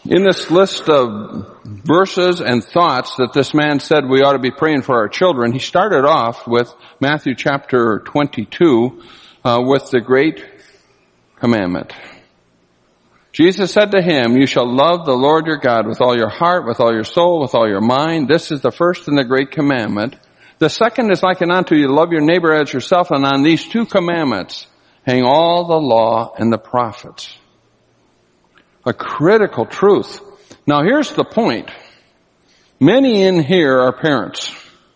In this list of verses and thoughts that this man said we ought to be praying for our children, he started off with Matthew chapter 22 with the great commandment. Jesus said to him, "You shall love the Lord your God with all your heart, with all your soul, with all your mind. This is the first and the great commandment. The second is like it unto you, to love your neighbor as yourself, and on these two commandments hang all the law and the prophets." A critical truth. Now here's the point. Many in here are parents.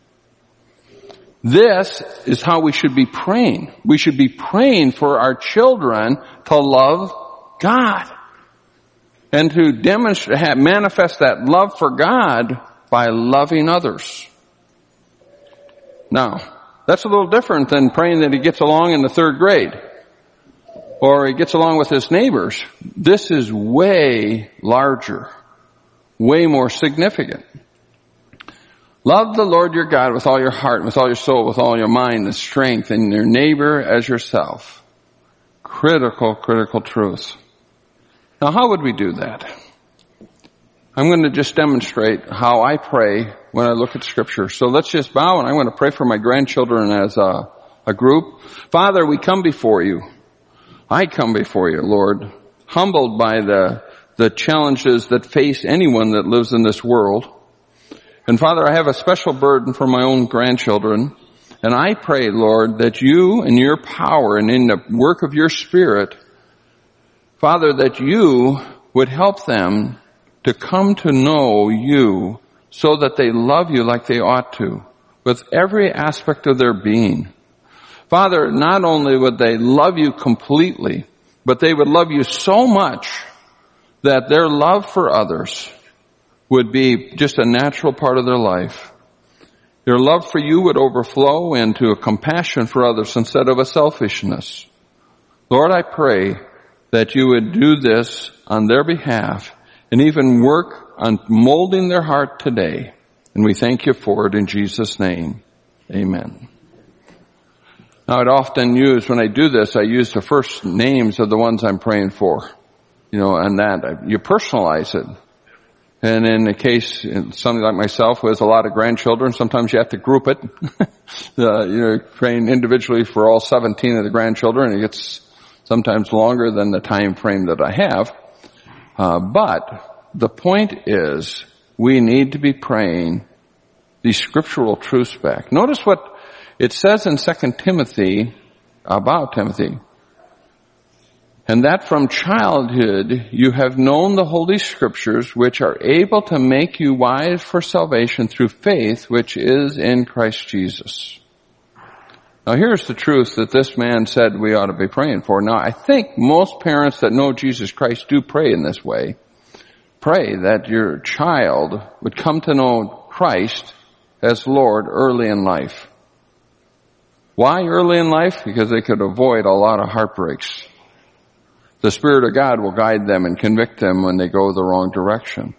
This is how we should be praying. We should be praying for our children to love God and to manifest that love for God by loving others. Now, that's a little different than praying that he gets along in the third grade or he gets along with his neighbors. This is way larger, way more significant. Love the Lord your God with all your heart, with all your soul, with all your mind, the strength, and your neighbor as yourself. Critical truth. Now, how would we do that? I'm going to just demonstrate how I pray when I look at Scripture. So let's just bow, and I'm going to pray for my grandchildren as a group. Father, we come before you. I come before you, Lord, humbled by the challenges that face anyone that lives in this world. And Father, I have a special burden for my own grandchildren. And I pray, Lord, that you in your power and in the work of your Spirit, Father, that you would help them to come to know you so that they love you like they ought to, with every aspect of their being. Father, not only would they love you completely, but they would love you so much that their love for others would be just a natural part of their life. Their love for you would overflow into a compassion for others instead of a selfishness. Lord, I pray that you would do this on their behalf and even work on molding their heart today. And we thank you for it in Jesus' name. Amen. Now, I'd often when I do this, I use the first names of the ones I'm praying for. And that you personalize it. And in the case, somebody like myself who has a lot of grandchildren, sometimes you have to group it. Praying individually for all 17 of the grandchildren. It gets sometimes longer than the time frame that I have. But the point is, we need to be praying these scriptural truths back. Notice what it says in 2 Timothy about Timothy. And that from childhood you have known the Holy Scriptures, which are able to make you wise for salvation through faith, which is in Christ Jesus. Now here's the truth that this man said we ought to be praying for. Now I think most parents that know Jesus Christ do pray in this way. Pray that your child would come to know Christ as Lord early in life. Why early in life? Because they could avoid a lot of heartbreaks. The Spirit of God will guide them and convict them when they go the wrong direction.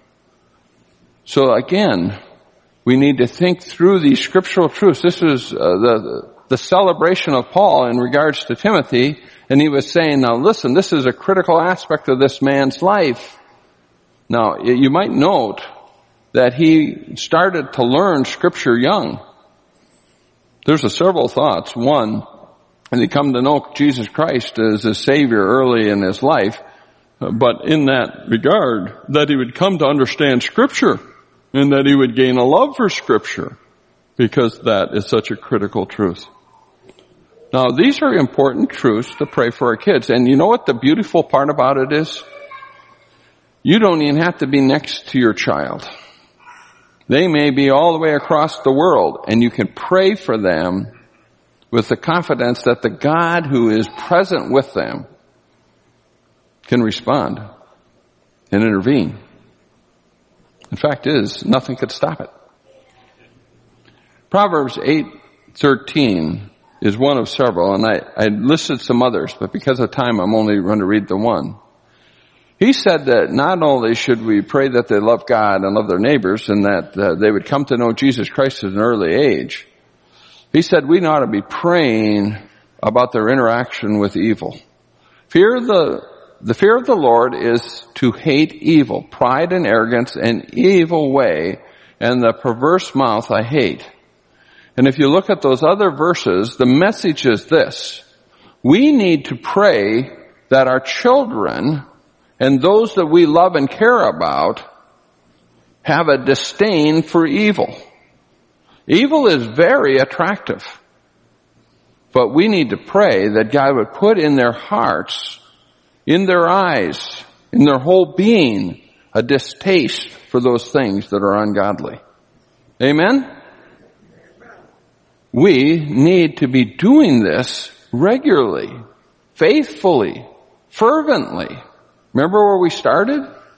So again, we need to think through these scriptural truths. This is the celebration of Paul in regards to Timothy, and he was saying, now listen, this is a critical aspect of this man's life. Now, you might note that he started to learn Scripture young. There's several thoughts. One, and he come to know Jesus Christ as his Savior early in his life, but in that regard, that he would come to understand Scripture and that he would gain a love for Scripture, because that is such a critical truth. Now, these are important truths to pray for our kids. And you know what the beautiful part about it is? You don't even have to be next to your child. They may be all the way across the world, and you can pray for them with the confidence that the God who is present with them can respond and intervene. The fact is, nothing could stop it. Proverbs 8:13 is one of several, and I listed some others, but because of time, I'm only going to read the one. He said that not only should we pray that they love God and love their neighbors and that they would come to know Jesus Christ at an early age, he said we ought to be praying about their interaction with evil. Fear the fear of the Lord is to hate evil, pride and arrogance, an evil way, and the perverse mouth I hate. And if you look at those other verses, the message is this. We need to pray that our children and those that we love and care about have a disdain for evil. Evil is very attractive. But we need to pray that God would put in their hearts, in their eyes, in their whole being, a distaste for those things that are ungodly. Amen? We need to be doing this regularly, faithfully, fervently. Remember where we started?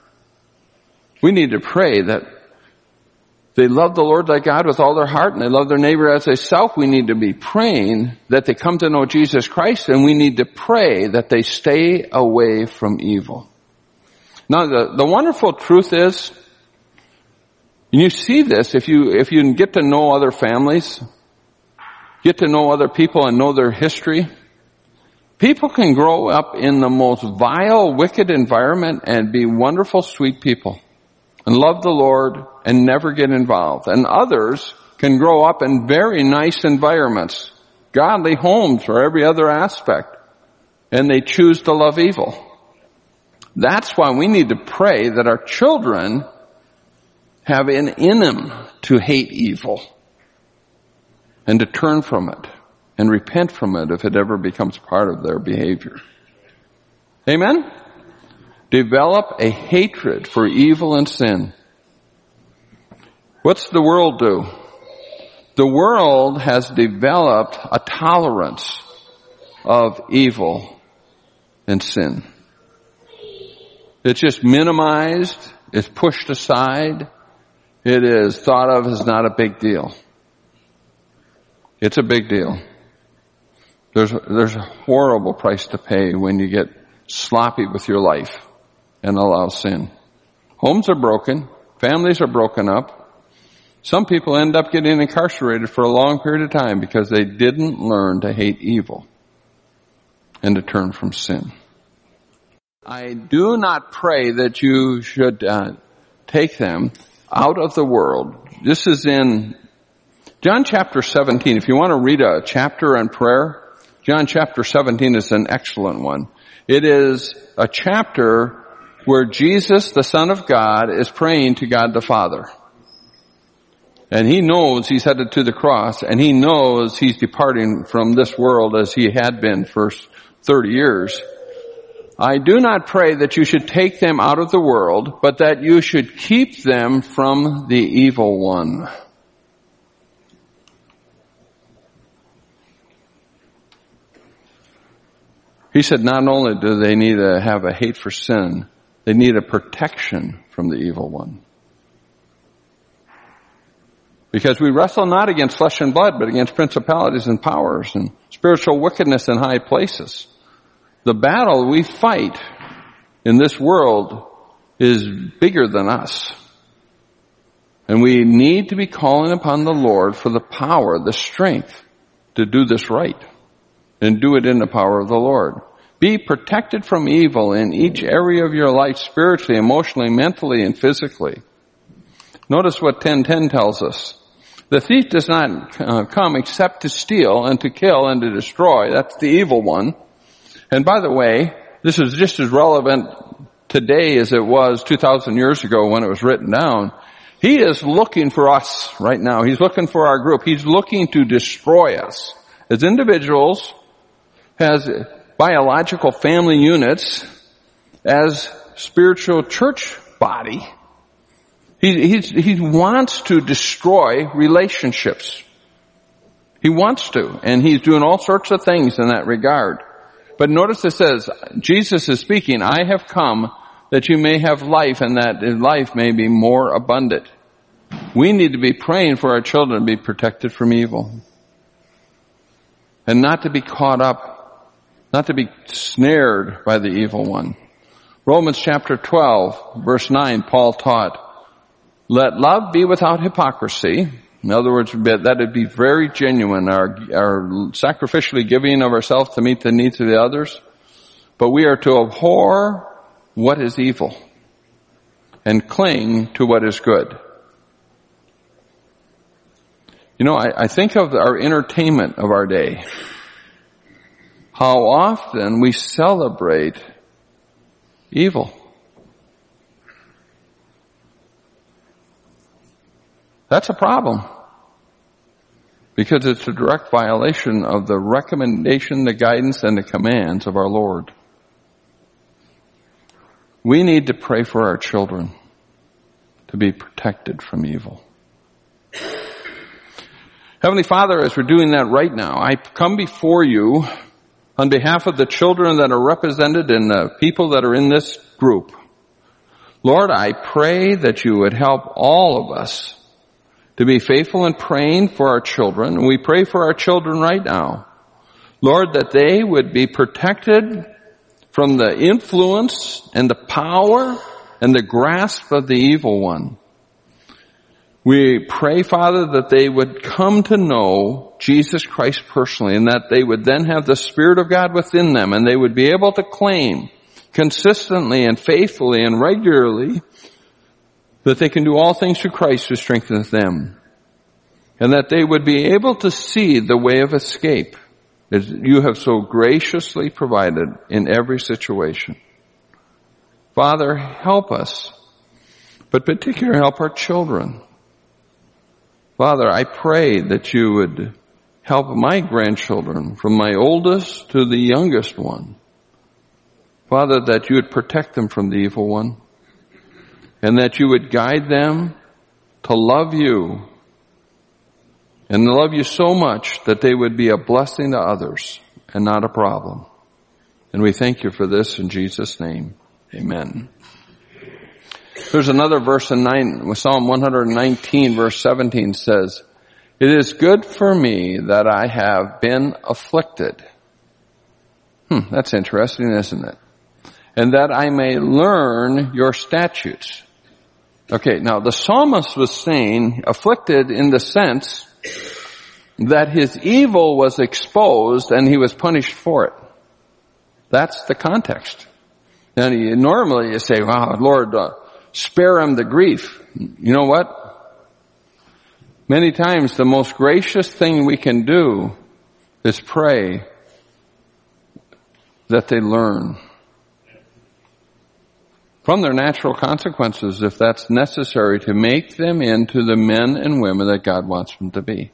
We need to pray that they love the Lord thy God with all their heart and they love their neighbor as themselves. We need to be praying that they come to know Jesus Christ, and we need to pray that they stay away from evil. Now the wonderful truth is, and you see this if you get to know other families, get to know other people and know their history, people can grow up in the most vile, wicked environment and be wonderful, sweet people and love the Lord and never get involved. And others can grow up in very nice environments, godly homes or every other aspect, and they choose to love evil. That's why we need to pray that our children have it in them to hate evil and to turn from it and repent from it if it ever becomes part of their behavior. Amen? Develop a hatred for evil and sin. What's the world do? The world has developed a tolerance of evil and sin. It's just minimized, it's pushed aside, it is thought of as not a big deal. It's a big deal. There's a horrible price to pay when you get sloppy with your life and allow sin. Homes are broken. Families are broken up. Some people end up getting incarcerated for a long period of time because they didn't learn to hate evil and to turn from sin. I do not pray that you should take them out of the world. This is in John chapter 17. If you want to read a chapter on prayer, John chapter 17 is an excellent one. It is a chapter where Jesus, the Son of God, is praying to God the Father. And he knows he's headed to the cross, and he knows he's departing from this world as he had been for 30 years. I do not pray that you should take them out of the world, but that you should keep them from the evil one. He said not only do they need to have a hate for sin, they need a protection from the evil one. Because we wrestle not against flesh and blood, but against principalities and powers and spiritual wickedness in high places. The battle we fight in this world is bigger than us. And we need to be calling upon the Lord for the power, the strength to do this right. And do it in the power of the Lord. Be protected from evil in each area of your life, spiritually, emotionally, mentally, and physically. Notice what 10:10 tells us. The thief does not come except to steal and to kill and to destroy. That's the evil one. And by the way, this is just as relevant today as it was 2,000 years ago when it was written down. He is looking for us right now. He's looking for our group. He's looking to destroy us as individuals, as biological family units, as spiritual church body. He wants to destroy relationships. He wants to, and he's doing all sorts of things in that regard. But notice it says, Jesus is speaking, I have come that you may have life and that life may be more abundant. We need to be praying for our children to be protected from evil. And not to be caught up, not to be snared by the evil one. Romans chapter 12, verse 9, Paul taught, let love be without hypocrisy. In other words, that would be very genuine, our sacrificially giving of ourselves to meet the needs of the others. but we are to abhor what is evil and cling to what is good. You know, I think of our entertainment of our day. How often we celebrate evil. That's a problem. Because it's a direct violation of the recommendation, the guidance, and the commands of our Lord. We need to pray for our children to be protected from evil. Heavenly Father, as we're doing that right now, I come before you on behalf of the children that are represented and the people that are in this group. Lord, I pray that you would help all of us to be faithful in praying for our children. And we pray for our children right now. Lord, that they would be protected from the influence and the power and the grasp of the evil one. We pray, Father, that they would come to know Jesus Christ personally, and that they would then have the Spirit of God within them, and they would be able to claim consistently and faithfully and regularly that they can do all things through Christ who strengthens them, and that they would be able to see the way of escape that you have so graciously provided in every situation. Father, help us, but particularly help our children. Father, I pray that you would help my grandchildren, from my oldest to the youngest one. Father, that you would protect them from the evil one, and that you would guide them to love you, and to love you so much that they would be a blessing to others and not a problem. And we thank you for this in Jesus' name. Amen. There's another verse in Psalm 119 verse 17 says, "It is good for me that I have been afflicted." That's interesting, isn't it? "And that I may learn your statutes." Okay, now the psalmist was saying afflicted in the sense that his evil was exposed and he was punished for it. That's the context. Now normally you say, "Wow, Lord, spare him the grief." You know what? Many times the most gracious thing we can do is pray that they learn from their natural consequences, if that's necessary, to make them into the men and women that God wants them to be.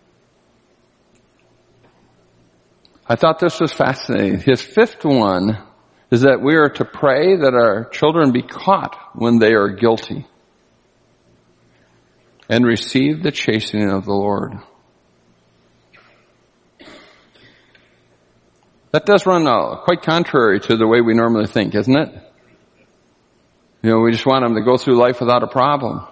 I thought this was fascinating. His fifth one is that we are to pray that our children be caught when they are guilty and receive the chastening of the Lord. That does run quite contrary to the way we normally think, isn't it? You know, we just want them to go through life without a problem.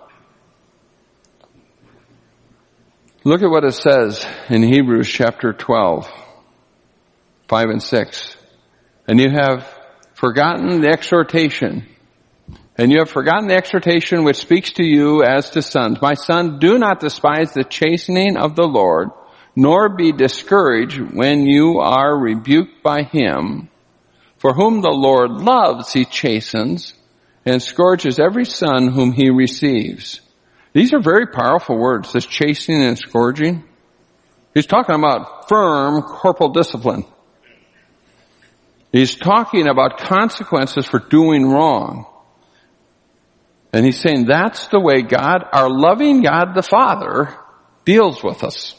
Look at what it says in Hebrews chapter 12, 5 and 6. "And you have forgotten the exhortation. And you have forgotten the exhortation which speaks to you as to sons. My son, do not despise the chastening of the Lord, nor be discouraged when you are rebuked by him. For whom the Lord loves, he chastens, and scourges every son whom he receives." These are very powerful words, this chastening and scourging. He's talking about firm corporal discipline. He's talking about consequences for doing wrong. And he's saying that's the way God, our loving God the Father, deals with us.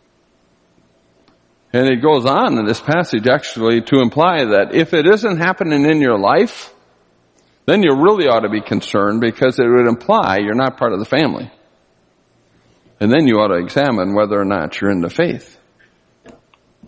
And it goes on in this passage actually to imply that if it isn't happening in your life, then you really ought to be concerned, because it would imply you're not part of the family. And then you ought to examine whether or not you're in the faith.